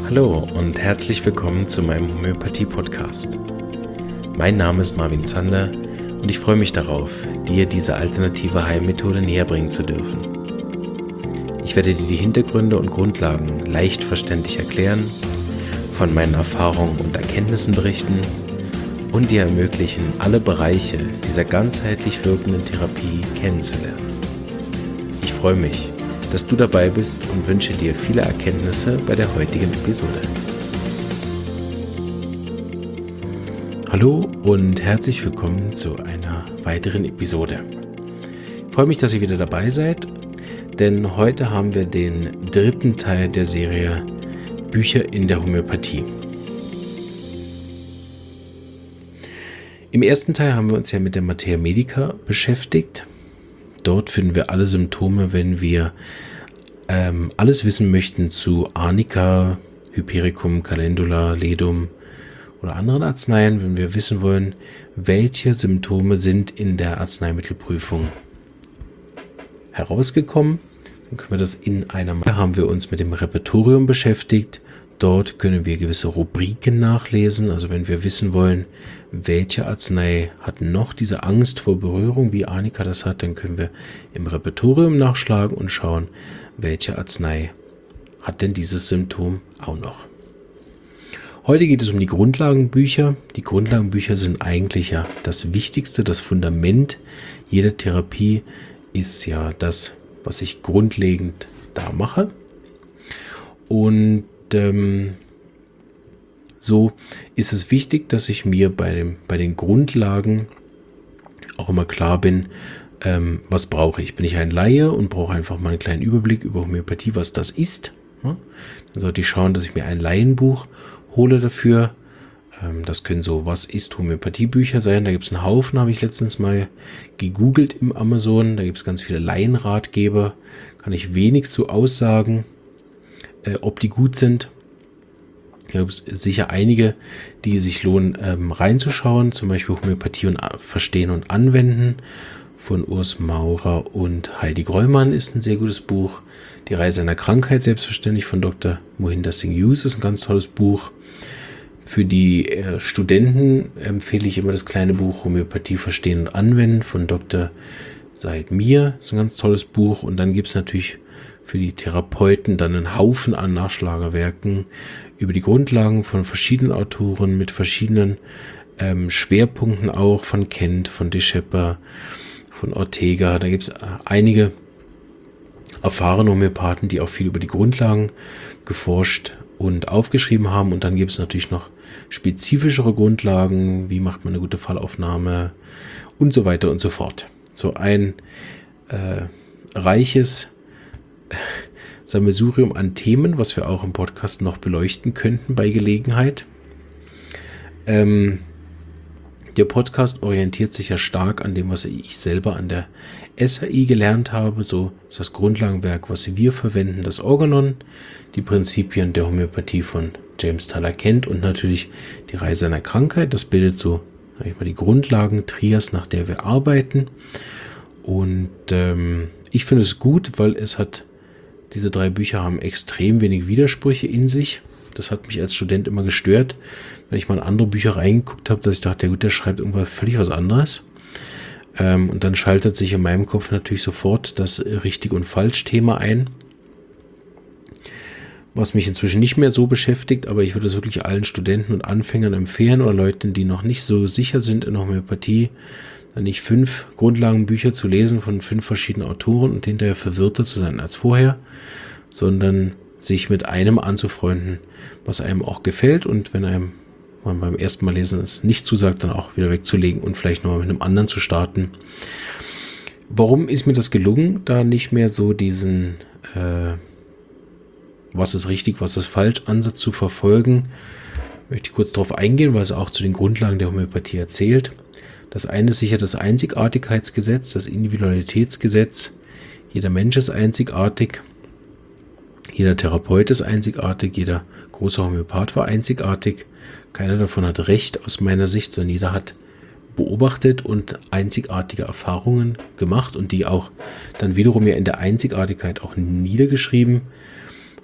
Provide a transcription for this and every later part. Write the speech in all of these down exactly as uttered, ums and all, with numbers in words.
Hallo und herzlich willkommen zu meinem Homöopathie-Podcast. Mein Name ist Marvin Zander und ich freue mich darauf, dir diese alternative Heilmethode näher bringen zu dürfen. Ich werde dir die Hintergründe und Grundlagen leicht verständlich erklären, von meinen Erfahrungen und Erkenntnissen berichten und dir ermöglichen, alle Bereiche dieser ganzheitlich wirkenden Therapie kennenzulernen. Ich freue mich, dass du dabei bist und wünsche dir viele Erkenntnisse bei der heutigen Episode. Hallo und herzlich willkommen zu einer weiteren Episode. Ich freue mich, dass ihr wieder dabei seid, denn heute haben wir den dritten Teil der Serie Bücher in der Homöopathie. Im ersten Teil haben wir uns ja mit der Materia Medica beschäftigt. Dort finden wir alle Symptome, wenn wir ähm, alles wissen möchten zu Arnika, Hypericum, Calendula, Ledum oder anderen Arzneien, wenn wir wissen wollen, welche Symptome sind in der Arzneimittelprüfung herausgekommen. Dann können wir das in einer Mappe. Haben wir uns mit dem Repertorium beschäftigt. Dort können wir gewisse Rubriken nachlesen. Also wenn wir wissen wollen, welche Arznei hat noch diese Angst vor Berührung, wie Arnika das hat, dann können wir im Repertorium nachschlagen und schauen, welche Arznei hat denn dieses Symptom auch noch. Heute geht es um die Grundlagenbücher. Die Grundlagenbücher sind eigentlich ja das Wichtigste, das Fundament jeder Therapie ist ja das, was ich grundlegend da mache. Und ähm, so ist es wichtig, dass ich mir bei, dem, bei den Grundlagen auch immer klar bin, ähm, was brauche ich. Bin ich ein Laie und brauche einfach mal einen kleinen Überblick über Homöopathie, was das ist. Ja? Dann sollte ich schauen, dass ich mir ein Laienbuch hole dafür. Ähm, das können so Was ist Homöopathiebücher sein. Da gibt es einen Haufen, habe ich letztens mal gegoogelt im Amazon. Da gibt es ganz viele Laienratgeber. Kann ich wenig zu aussagen, äh, ob die gut sind. Da gibt es sicher einige, die sich lohnen, ähm, reinzuschauen. Zum Beispiel Homöopathie und Verstehen und Anwenden von Urs Maurer und Heidi Grollmann ist ein sehr gutes Buch. Die Reise einer Krankheit, selbstverständlich, von Doktor Mohinder Singh Hughes ist ein ganz tolles Buch. Für die äh, Studenten empfehle ich immer das kleine Buch Homöopathie Verstehen und Anwenden von Doktor Said Mir. Das ist ein ganz tolles Buch. Und dann gibt es natürlich für die Therapeuten dann einen Haufen an Nachschlagewerken über die Grundlagen von verschiedenen Autoren mit verschiedenen ähm, Schwerpunkten auch, von Kent, von De Schepper, von Ortega. Da gibt es einige erfahrene Homöopathen, die auch viel über die Grundlagen geforscht und aufgeschrieben haben. Und dann gibt es natürlich noch spezifischere Grundlagen, wie macht man eine gute Fallaufnahme und so weiter und so fort. So ein äh, reiches Sammelsurium an Themen, was wir auch im Podcast noch beleuchten könnten bei Gelegenheit. Ähm, der Podcast orientiert sich ja stark an dem, was ich selber an der S H I gelernt habe. So ist das Grundlagenwerk, was wir verwenden, das Organon, die Prinzipien der Homöopathie von James Tylor Kent und natürlich die Reise einer Krankheit. Das bildet so, sag ich mal, die Grundlagen-Trias, nach der wir arbeiten. Und ähm, ich finde es gut, weil es hat Diese drei Bücher haben extrem wenig Widersprüche in sich. Das hat mich als Student immer gestört, wenn ich mal in andere Bücher reingeguckt habe, dass ich dachte, ja gut, der schreibt irgendwas völlig was anderes. Ähm, und dann schaltet sich in meinem Kopf natürlich sofort das Richtig- und Falsch-Thema ein, was mich inzwischen nicht mehr so beschäftigt, aber ich würde es wirklich allen Studenten und Anfängern empfehlen oder Leuten, die noch nicht so sicher sind in Homöopathie, dann nicht fünf Grundlagenbücher zu lesen von fünf verschiedenen Autoren und hinterher verwirrter zu sein als vorher, sondern sich mit einem anzufreunden, was einem auch gefällt und wenn einem man beim ersten Mal lesen es nicht zusagt, dann auch wieder wegzulegen und vielleicht nochmal mit einem anderen zu starten. Warum ist mir das gelungen, da nicht mehr so diesen äh, was ist richtig, was ist falsch Ansatz zu verfolgen? Möchte ich kurz darauf eingehen, weil es auch zu den Grundlagen der Homöopathie erzählt. Das eine ist sicher das Einzigartigkeitsgesetz, das Individualitätsgesetz. Jeder Mensch ist einzigartig, jeder Therapeut ist einzigartig, jeder große Homöopath war einzigartig. Keiner davon hat Recht aus meiner Sicht, sondern jeder hat beobachtet und einzigartige Erfahrungen gemacht und die auch dann wiederum ja in der Einzigartigkeit auch niedergeschrieben.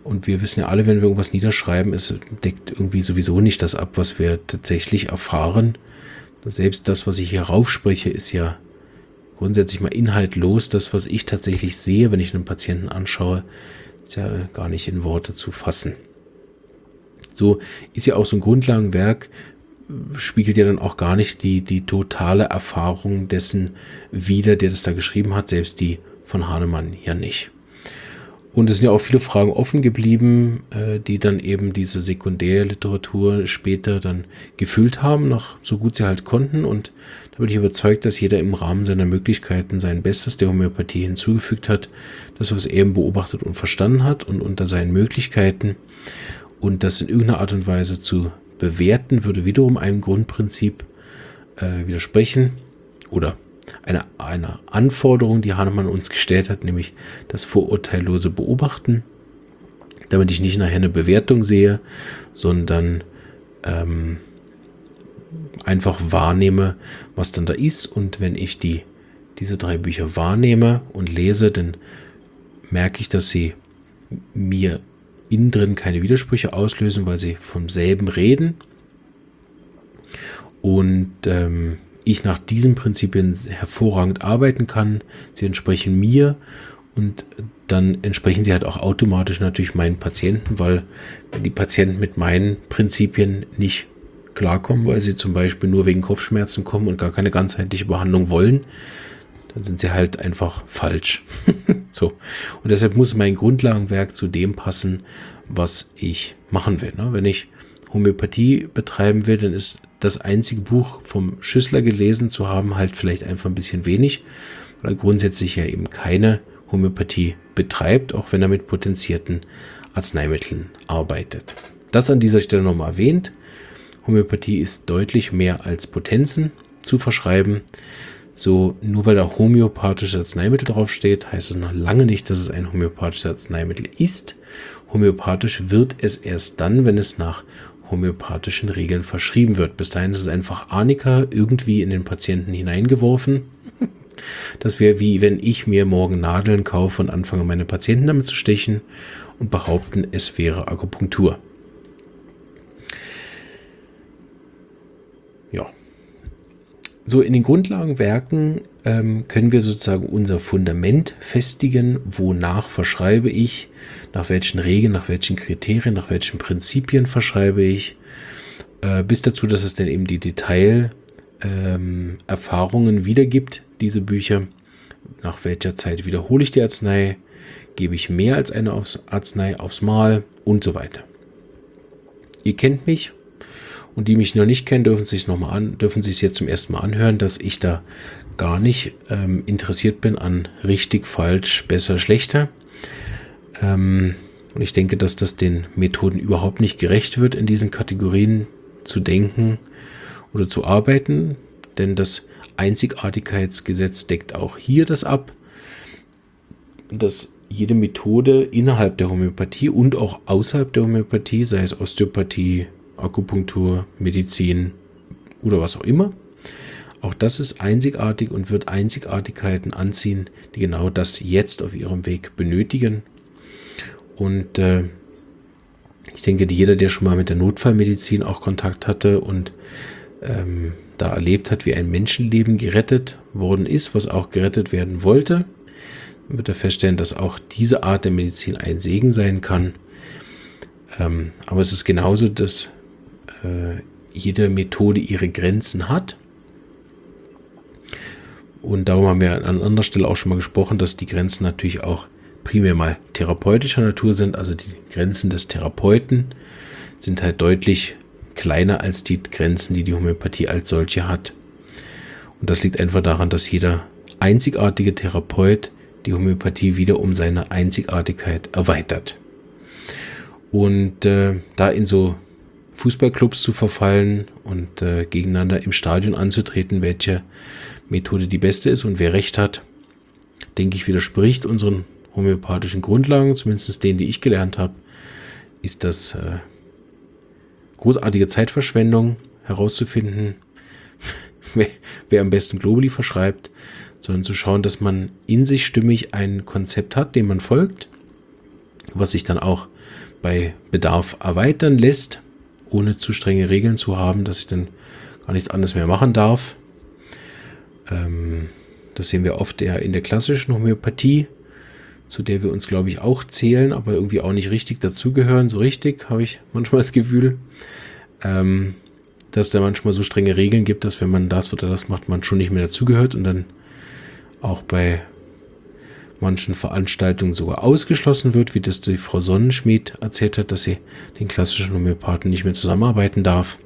Und wir wissen ja alle, wenn wir irgendwas niederschreiben, es deckt irgendwie sowieso nicht das ab, was wir tatsächlich erfahren. Selbst das, was ich hier raufspreche, ist ja grundsätzlich mal inhaltlos. Das, was ich tatsächlich sehe, wenn ich einen Patienten anschaue, ist ja gar nicht in Worte zu fassen. So ist ja auch so ein Grundlagenwerk, spiegelt ja dann auch gar nicht die, die totale Erfahrung dessen wider, der das da geschrieben hat, selbst die von Hahnemann ja nicht. Und es sind ja auch viele Fragen offen geblieben, äh, die dann eben diese Sekundärliteratur später dann gefüllt haben, noch so gut sie halt konnten. Und da bin ich überzeugt, dass jeder im Rahmen seiner Möglichkeiten sein Bestes der Homöopathie hinzugefügt hat, das, was er eben beobachtet und verstanden hat und unter seinen Möglichkeiten. Und das in irgendeiner Art und Weise zu bewerten, würde wiederum einem Grundprinzip äh, widersprechen oder Eine, eine Anforderung, die Hahnemann uns gestellt hat, nämlich das vorurteillose Beobachten, damit ich nicht nachher eine Bewertung sehe, sondern ähm, einfach wahrnehme, was dann da ist. Und wenn ich die, diese drei Bücher wahrnehme und lese, dann merke ich, dass sie mir innen drin keine Widersprüche auslösen, weil sie vom selben reden. Und ähm, ich nach diesen Prinzipien hervorragend arbeiten kann. Sie entsprechen mir und dann entsprechen sie halt auch automatisch natürlich meinen Patienten, weil wenn die Patienten mit meinen Prinzipien nicht klarkommen, weil sie zum Beispiel nur wegen Kopfschmerzen kommen und gar keine ganzheitliche Behandlung wollen, dann sind sie halt einfach falsch. So. Und deshalb muss mein Grundlagenwerk zu dem passen, was ich machen will. Wenn ich Homöopathie betreiben will, dann ist das einzige Buch vom Schüssler gelesen zu haben, halt vielleicht einfach ein bisschen wenig, weil er grundsätzlich ja eben keine Homöopathie betreibt, auch wenn er mit potenzierten Arzneimitteln arbeitet. Das an dieser Stelle nochmal erwähnt. Homöopathie ist deutlich mehr als Potenzen zu verschreiben. So, nur weil da homöopathisches Arzneimittel draufsteht, heißt es noch lange nicht, dass es ein homöopathisches Arzneimittel ist. Homöopathisch wird es erst dann, wenn es nach homöopathischen Regeln verschrieben wird. Bis dahin ist es einfach Arnika irgendwie in den Patienten hineingeworfen. Das wäre wie wenn ich mir morgen Nadeln kaufe und anfange, meine Patienten damit zu stechen und behaupten, es wäre Akupunktur. Ja. So, in den Grundlagenwerken ähm, können wir sozusagen unser Fundament festigen, wonach verschreibe ich, nach welchen Regeln, nach welchen Kriterien, nach welchen Prinzipien verschreibe ich, äh, bis dazu, dass es dann eben die Detailerfahrungen ähm, wiedergibt, diese Bücher. Nach welcher Zeit wiederhole ich die Arznei, gebe ich mehr als eine aufs Arznei aufs Mal und so weiter. Ihr kennt mich. Und die mich noch nicht kennen, dürfen sich noch mal an, dürfen sich jetzt zum ersten Mal anhören, dass ich da gar nicht ähm, interessiert bin an richtig, falsch, besser, schlechter. Ähm, und ich denke, dass das den Methoden überhaupt nicht gerecht wird, in diesen Kategorien zu denken oder zu arbeiten. Denn das Einzigartigkeitsgesetz deckt auch hier das ab, dass jede Methode innerhalb der Homöopathie und auch außerhalb der Homöopathie, sei es Osteopathie, Akupunktur, Medizin oder was auch immer. Auch das ist einzigartig und wird Einzigartigkeiten anziehen, die genau das jetzt auf ihrem Weg benötigen. Und äh, ich denke, jeder, der schon mal mit der Notfallmedizin auch Kontakt hatte und ähm, da erlebt hat, wie ein Menschenleben gerettet worden ist, was auch gerettet werden wollte, wird er feststellen, dass auch diese Art der Medizin ein Segen sein kann. Ähm, aber es ist genauso, dass jede Methode ihre Grenzen hat. Und darum haben wir an anderer Stelle auch schon mal gesprochen, dass die Grenzen natürlich auch primär mal therapeutischer Natur sind. Also die Grenzen des Therapeuten sind halt deutlich kleiner als die Grenzen, die die Homöopathie als solche hat. Und das liegt einfach daran, dass jeder einzigartige Therapeut die Homöopathie wieder um seine Einzigartigkeit erweitert. Und äh, da in so Fußballclubs zu verfallen und äh, gegeneinander im Stadion anzutreten, welche Methode die beste ist und wer recht hat, denke ich, widerspricht unseren homöopathischen Grundlagen, zumindest denen, die ich gelernt habe, ist das äh, großartige Zeitverschwendung herauszufinden, wer, wer am besten Globuli verschreibt, sondern zu schauen, dass man in sich stimmig ein Konzept hat, dem man folgt, was sich dann auch bei Bedarf erweitern lässt, ohne zu strenge Regeln zu haben, dass ich dann gar nichts anderes mehr machen darf. Ähm, das sehen wir oft eher in der klassischen Homöopathie, zu der wir uns, glaube ich, auch zählen, aber irgendwie auch nicht richtig dazugehören. So richtig, habe ich manchmal das Gefühl, ähm, dass da manchmal so strenge Regeln gibt, dass wenn man das oder das macht, man schon nicht mehr dazugehört und dann auch bei manchen Veranstaltungen sogar ausgeschlossen wird, wie das die Frau Sonnenschmidt erzählt hat, dass sie den klassischen Homöopathen nicht mehr zusammenarbeiten darf.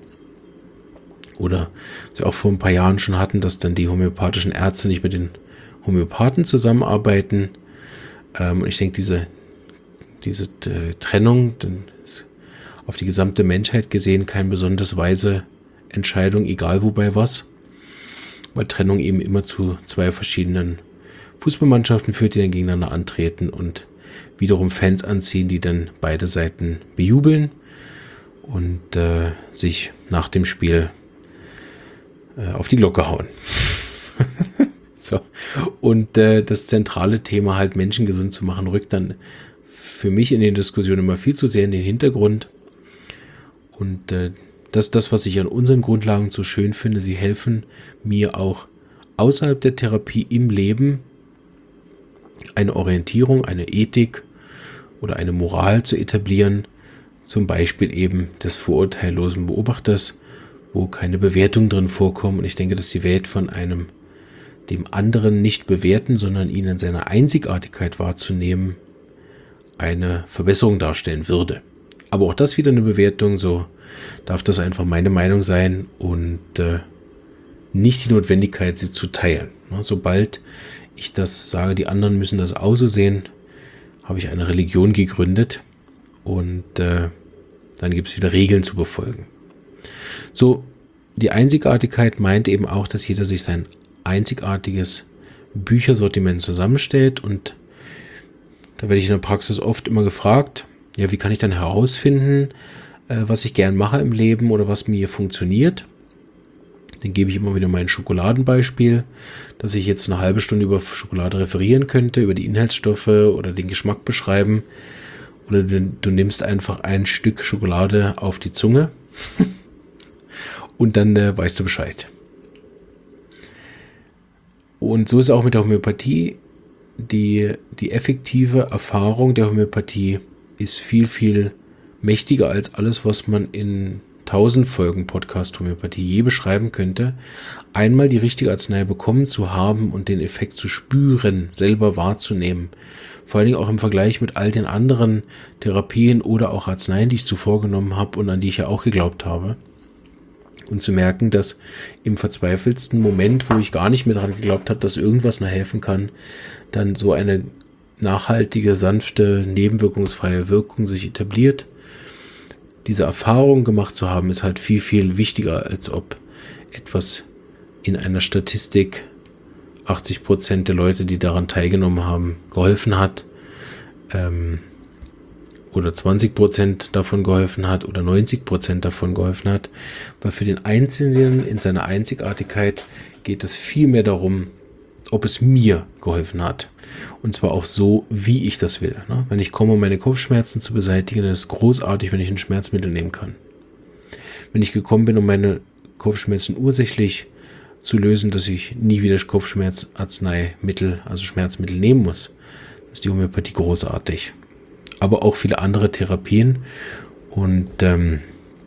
Oder was wir auch vor ein paar Jahren schon hatten, dass dann die homöopathischen Ärzte nicht mit den Homöopathen zusammenarbeiten. Ähm, und ich denke, diese, diese äh, Trennung dann ist auf die gesamte Menschheit gesehen keine besonders weise Entscheidung, egal wobei was. Weil Trennung eben immer zu zwei verschiedenen Fußballmannschaften führt, die dann gegeneinander antreten und wiederum Fans anziehen, die dann beide Seiten bejubeln und äh, sich nach dem Spiel äh, auf die Glocke hauen. So. Und äh, das zentrale Thema, halt Menschen gesund zu machen, rückt dann für mich in den Diskussionen immer viel zu sehr in den Hintergrund. Und äh, das ist das, was ich an unseren Grundlagen so schön finde. Sie helfen mir auch außerhalb der Therapie im Leben eine Orientierung, eine Ethik oder eine Moral zu etablieren, zum Beispiel eben des vorurteillosen Beobachters, wo keine Bewertung drin vorkommen. Und ich denke, dass die Welt von einem dem anderen nicht bewerten, sondern ihn in seiner Einzigartigkeit wahrzunehmen, eine Verbesserung darstellen würde. Aber auch das wieder eine Bewertung, so darf das einfach meine Meinung sein und äh, nicht die Notwendigkeit, sie zu teilen. Na, sobald ich das sage, die anderen müssen das auch so sehen, habe ich eine Religion gegründet und äh, dann gibt es wieder Regeln zu befolgen. So, die Einzigartigkeit meint eben auch, dass jeder sich sein einzigartiges Büchersortiment zusammenstellt und da werde ich in der Praxis oft immer gefragt, ja, wie kann ich dann herausfinden, äh, was ich gern mache im Leben oder was mir funktioniert? Dann gebe ich immer wieder mein Schokoladenbeispiel, dass ich jetzt eine halbe Stunde über Schokolade referieren könnte, über die Inhaltsstoffe oder den Geschmack beschreiben. Oder du, du nimmst einfach ein Stück Schokolade auf die Zunge und dann äh, weißt du Bescheid. Und so ist es auch mit der Homöopathie. Die, die effektive Erfahrung der Homöopathie ist viel, viel mächtiger als alles, was man in tausend Folgen Podcast Homöopathie je beschreiben könnte. Einmal die richtige Arznei bekommen zu haben und den Effekt zu spüren, selber wahrzunehmen. Vor allen Dingen auch im Vergleich mit all den anderen Therapien oder auch Arzneien, die ich zuvor genommen habe und an die ich ja auch geglaubt habe. Und zu merken, dass im verzweifeltsten Moment, wo ich gar nicht mehr daran geglaubt habe, dass irgendwas noch helfen kann, dann so eine nachhaltige, sanfte, nebenwirkungsfreie Wirkung sich etabliert. Diese Erfahrung gemacht zu haben, ist halt viel, viel wichtiger, als ob etwas in einer Statistik achtzig Prozent der Leute, die daran teilgenommen haben, geholfen hat. Ähm, oder zwanzig Prozent davon geholfen hat oder neunzig Prozent davon geholfen hat. Weil für den Einzelnen in seiner Einzigartigkeit geht es viel mehr darum, ob es mir geholfen hat. Und zwar auch so, wie ich das will. Ne? Wenn ich komme, um meine Kopfschmerzen zu beseitigen, dann ist es großartig, wenn ich ein Schmerzmittel nehmen kann. Wenn ich gekommen bin, um meine Kopfschmerzen ursächlich zu lösen, dass ich nie wieder Kopfschmerzarzneimittel, also Schmerzmittel nehmen muss, ist die Homöopathie großartig. Aber auch viele andere Therapien. Und ähm,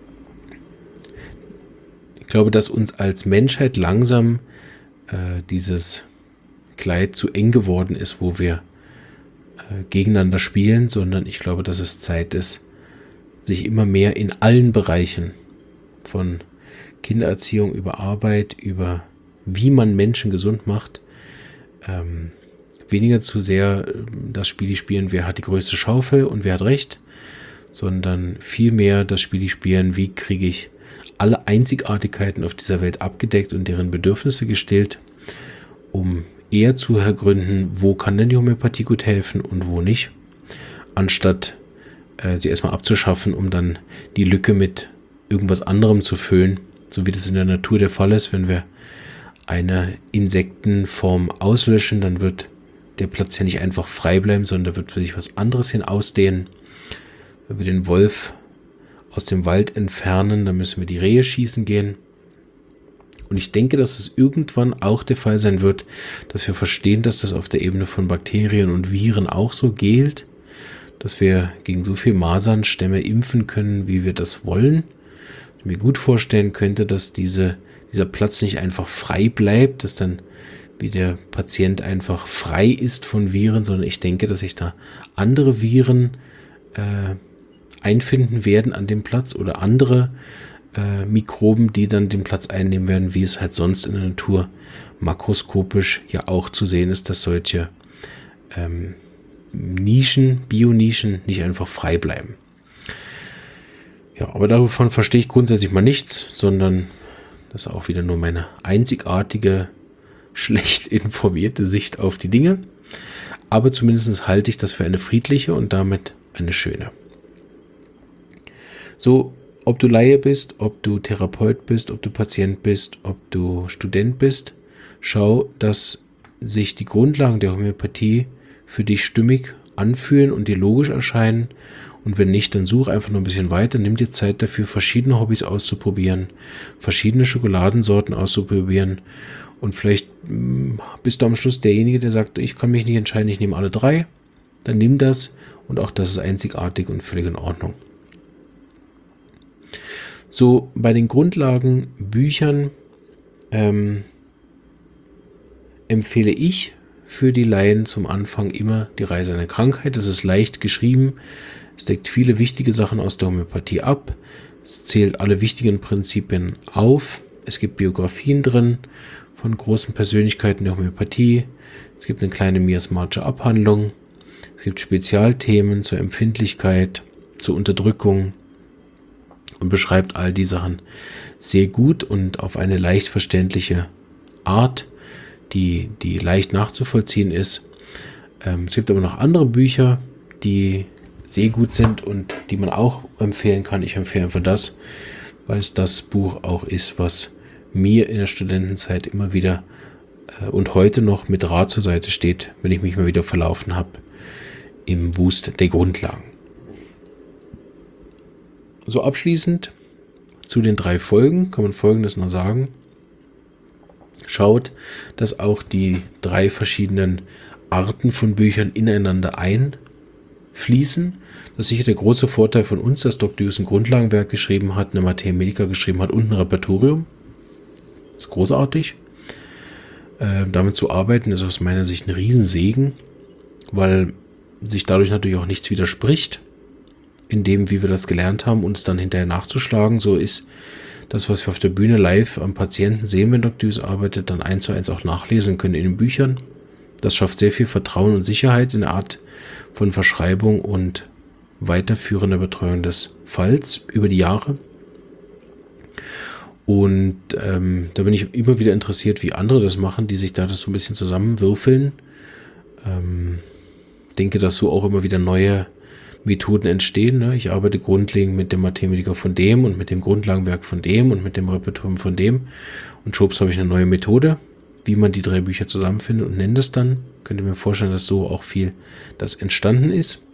ich glaube, dass uns als Menschheit langsam äh, dieses Kleid zu eng geworden ist, wo wir äh, gegeneinander spielen, sondern ich glaube, dass es Zeit ist, sich immer mehr in allen Bereichen von Kindererziehung über Arbeit, über wie man Menschen gesund macht, ähm, weniger zu sehr das Spiel spielen, wer hat die größte Schaufel und wer hat recht, sondern vielmehr das Spiel spielen, wie kriege ich alle Einzigartigkeiten auf dieser Welt abgedeckt und deren Bedürfnisse gestillt, um eher zu ergründen, wo kann denn die Homöopathie gut helfen und wo nicht, anstatt äh, sie erstmal abzuschaffen, um dann die Lücke mit irgendwas anderem zu füllen, so wie das in der Natur der Fall ist. Wenn wir eine Insektenform auslöschen, dann wird der Platz ja nicht einfach frei bleiben, sondern da wird sich was anderes hin ausdehnen. Wenn wir den Wolf aus dem Wald entfernen, dann müssen wir die Rehe schießen gehen. Und ich denke, dass es irgendwann auch der Fall sein wird, dass wir verstehen, dass das auf der Ebene von Bakterien und Viren auch so gilt, dass wir gegen so viele Masernstämme impfen können, wie wir das wollen. Ich mir gut vorstellen könnte, dass diese, dieser Platz nicht einfach frei bleibt, dass dann wie der Patient einfach frei ist von Viren, sondern ich denke, dass sich da andere Viren äh, einfinden werden an dem Platz oder andere äh, Mikroben, die dann den Platz einnehmen werden, wie es halt sonst in der Natur makroskopisch ja auch zu sehen ist, dass solche ähm, Nischen, Bionischen nicht einfach frei bleiben. Ja, aber davon verstehe ich grundsätzlich mal nichts, sondern das ist auch wieder nur meine einzigartige, schlecht informierte Sicht auf die Dinge. Aber zumindest halte ich das für eine friedliche und damit eine schöne. So, ob du Laie bist, ob du Therapeut bist, ob du Patient bist, ob du Student bist, schau, dass sich die Grundlagen der Homöopathie für dich stimmig anfühlen und dir logisch erscheinen. Und wenn nicht, dann such einfach noch ein bisschen weiter. Nimm dir Zeit dafür, verschiedene Hobbys auszuprobieren, verschiedene Schokoladensorten auszuprobieren. Und vielleicht mh, bist du am Schluss derjenige, der sagt, ich kann mich nicht entscheiden, ich nehme alle drei. Dann nimm das und auch das ist einzigartig und völlig in Ordnung. So, bei den Grundlagenbüchern ähm, empfehle ich für die Laien zum Anfang immer die Reise einer Krankheit. Es ist leicht geschrieben, es deckt viele wichtige Sachen aus der Homöopathie ab, es zählt alle wichtigen Prinzipien auf, es gibt Biografien drin von großen Persönlichkeiten der Homöopathie, es gibt eine kleine miasmatische Abhandlung, es gibt Spezialthemen zur Empfindlichkeit, zur Unterdrückung und beschreibt all die Sachen sehr gut und auf eine leicht verständliche Art, die, die leicht nachzuvollziehen ist. Ähm, es gibt aber noch andere Bücher, die sehr gut sind und die man auch empfehlen kann. Ich empfehle einfach das, weil es das Buch auch ist, was mir in der Studentenzeit immer wieder äh, und heute noch mit Rat zur Seite steht, wenn ich mich mal wieder verlaufen habe im Wust der Grundlagen. So abschließend zu den drei Folgen kann man Folgendes noch sagen. Schaut, dass auch die drei verschiedenen Arten von Büchern ineinander einfließen. Das ist sicher der große Vorteil von uns, dass Doktor Hughes ein Grundlagenwerk geschrieben hat, eine Materia Medica geschrieben hat und ein Repertorium. Das ist großartig. Äh, damit zu arbeiten ist aus meiner Sicht ein Riesensegen, weil sich dadurch natürlich auch nichts widerspricht, in dem, wie wir das gelernt haben, uns dann hinterher nachzuschlagen. So ist das, was wir auf der Bühne live am Patienten sehen, wenn Doktor Hughes arbeitet, dann eins zu eins auch nachlesen können in den Büchern. Das schafft sehr viel Vertrauen und Sicherheit in der Art von Verschreibung und weiterführender Betreuung des Falls über die Jahre. Und ähm, da bin ich immer wieder interessiert, wie andere das machen, die sich da das so ein bisschen zusammenwürfeln. Ähm, denke, dass so auch immer wieder neue Methoden entstehen. Ne? Ich arbeite grundlegend mit dem Materia Medica von dem und mit dem Grundlagenwerk von dem und mit dem Repertorium von dem. Und schwupps habe ich eine neue Methode, wie man die drei Bücher zusammenfindet und nenne das dann. Könnt ihr mir vorstellen, dass so auch viel das entstanden ist.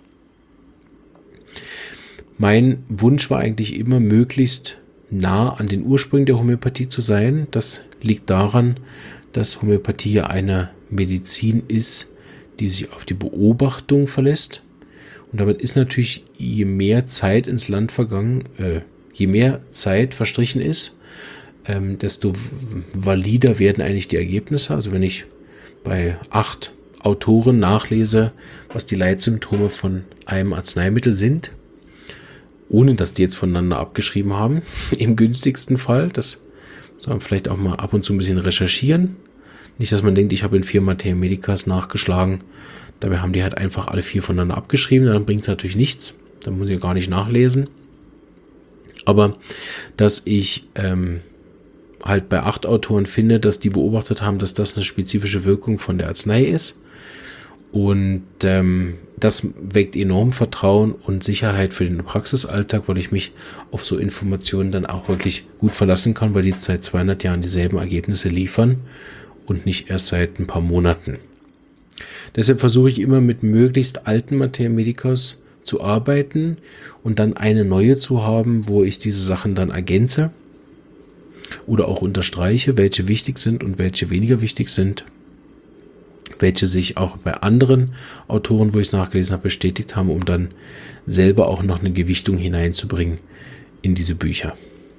Mein Wunsch war eigentlich immer, möglichst nah an den Ursprüngen der Homöopathie zu sein. Das liegt daran, dass Homöopathie ja eine Medizin ist, die sich auf die Beobachtung verlässt. Und damit ist natürlich, je mehr Zeit ins Land vergangen, äh, je mehr Zeit verstrichen ist, ähm, desto valider werden eigentlich die Ergebnisse. Also wenn ich bei acht Autoren nachlese, was die Leitsymptome von einem Arzneimittel sind, ohne dass die jetzt voneinander abgeschrieben haben, im günstigsten Fall, das soll man vielleicht auch mal ab und zu ein bisschen recherchieren. Nicht, dass man denkt, ich habe in vier Materia Medicas nachgeschlagen, dabei haben die halt einfach alle vier voneinander abgeschrieben, dann bringt es natürlich nichts, dann muss ich gar nicht nachlesen. Aber dass ich ähm, halt bei acht Autoren finde, dass die beobachtet haben, dass das eine spezifische Wirkung von der Arznei ist. Und ähm, das weckt enorm Vertrauen und Sicherheit für den Praxisalltag, weil ich mich auf so Informationen dann auch wirklich gut verlassen kann, weil die seit zweihundert Jahren dieselben Ergebnisse liefern und nicht erst seit ein paar Monaten. Deshalb versuche ich immer mit möglichst alten Materia Medicas zu arbeiten und dann eine neue zu haben, wo ich diese Sachen dann ergänze oder auch unterstreiche, welche wichtig sind und welche weniger wichtig sind, welche sich auch bei anderen Autoren, wo ich es nachgelesen habe, bestätigt haben, um dann selber auch noch eine Gewichtung hineinzubringen in diese Bücher.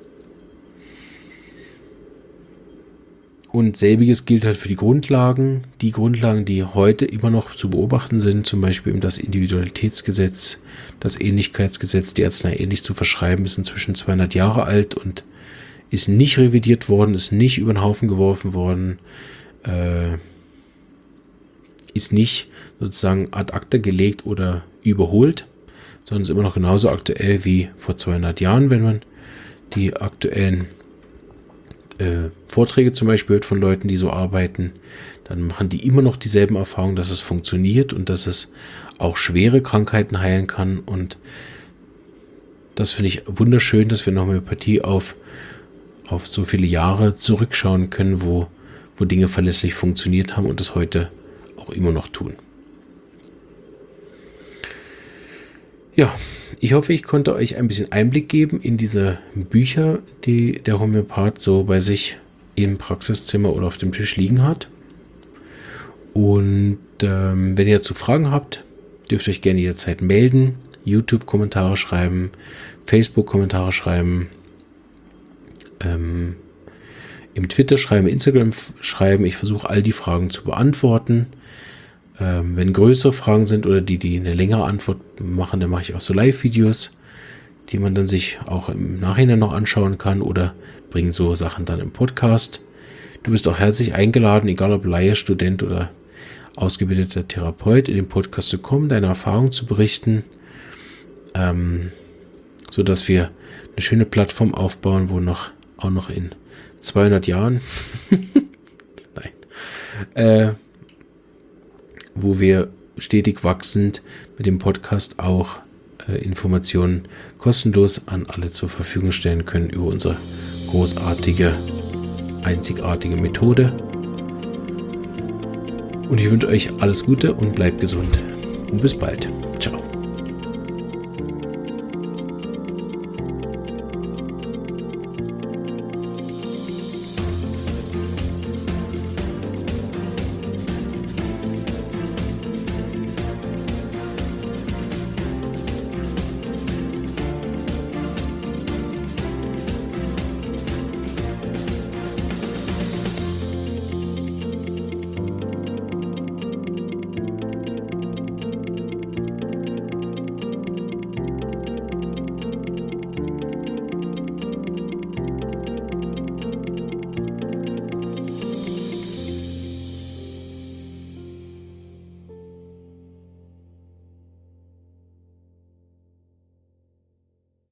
Und selbiges gilt halt für die Grundlagen. Die Grundlagen, die heute immer noch zu beobachten sind, zum Beispiel das Individualitätsgesetz, das Ähnlichkeitsgesetz, die Arznei ähnlich zu verschreiben, ist inzwischen zweihundert Jahre alt und ist nicht revidiert worden, ist nicht über den Haufen geworfen worden, äh, ist nicht sozusagen ad acta gelegt oder überholt, sondern ist immer noch genauso aktuell wie vor zweihundert Jahren, wenn man die aktuellen äh, Vorträge zum Beispiel hört von Leuten, die so arbeiten, dann machen die immer noch dieselben Erfahrungen, dass es funktioniert und dass es auch schwere Krankheiten heilen kann. Und das finde ich wunderschön, dass wir in der Homöopathie auf, auf so viele Jahre zurückschauen können, wo, wo Dinge verlässlich funktioniert haben und das heute auch immer noch tun. Ja, ich hoffe, ich konnte euch ein bisschen Einblick geben in diese Bücher, die der Homöopath so bei sich im Praxiszimmer oder auf dem Tisch liegen hat. Und ähm, wenn ihr dazu Fragen habt, dürft ihr euch gerne jederzeit melden, YouTube-Kommentare schreiben, Facebook-Kommentare schreiben, ähm, im Twitter schreiben, Instagram schreiben. Ich versuche all die Fragen zu beantworten. Ähm, wenn größere Fragen sind oder die, die eine längere Antwort machen, dann mache ich auch so Live-Videos, die man dann sich auch im Nachhinein noch anschauen kann oder bringen so Sachen dann im Podcast. Du bist auch herzlich eingeladen, egal ob Laie, Student oder ausgebildeter Therapeut, in den Podcast zu kommen, deine Erfahrungen zu berichten, ähm, sodass wir eine schöne Plattform aufbauen, wo noch auch noch in zweihundert Jahren nein, äh, wo wir stetig wachsend mit dem Podcast auch äh, Informationen kostenlos an alle zur Verfügung stellen können über unsere großartige, einzigartige Methode. Und ich wünsche euch alles Gute und bleibt gesund. Und bis bald. Ciao.